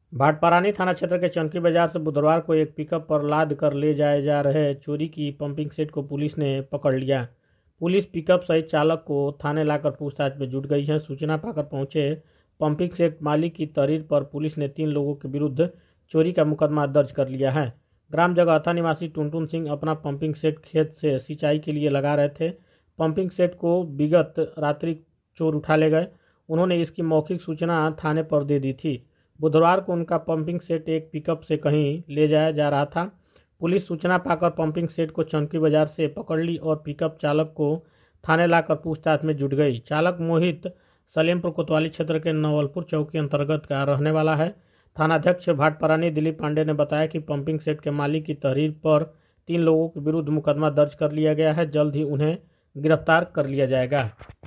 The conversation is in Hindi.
भाटपरानी थाना क्षेत्र के चौनकी बाजार से बुधवार को एक पिकअप पर लाद कर ले जाए जा रहे चोरी की पंपिंग सेट को पुलिस ने पकड़ लिया। पुलिस पिकअप सहित चालक को थाने लाकर पूछताछ में जुट गई है। सूचना पाकर पहुंचे पंपिंग सेट मालिक की तहरीर पर पुलिस ने 3 लोगों के विरुद्ध चोरी का मुकदमा दर्ज कर लिया है। ग्राम जगहथा निवासी टुनटुन सिंह अपना पंपिंग सेट खेत से सिंचाई के लिए लगा रहे थे। पंपिंग सेट को विगत रात्रि चोर उठा ले गए। उन्होंने इसकी मौखिक सूचना थाने पर दे दी थी। बुधवार को उनका पंपिंग सेट एक पिकअप से कहीं ले जाया जा रहा था। पुलिस सूचना पाकर पंपिंग सेट को चौनकी बाजार से पकड़ ली और पिकअप चालक को थाने लाकर पूछताछ में जुट गई। चालक मोहित सलेमपुर कोतवाली क्षेत्र के नवलपुर चौकी अंतर्गत का रहने वाला है। थानाध्यक्ष भाटपरानी दिलीप पांडे ने बताया कि पंपिंग सेट के मालिक की तहरीर पर 3 लोगों के विरुद्ध मुकदमा दर्ज कर लिया गया है। जल्द ही उन्हें गिरफ्तार कर लिया जाएगा।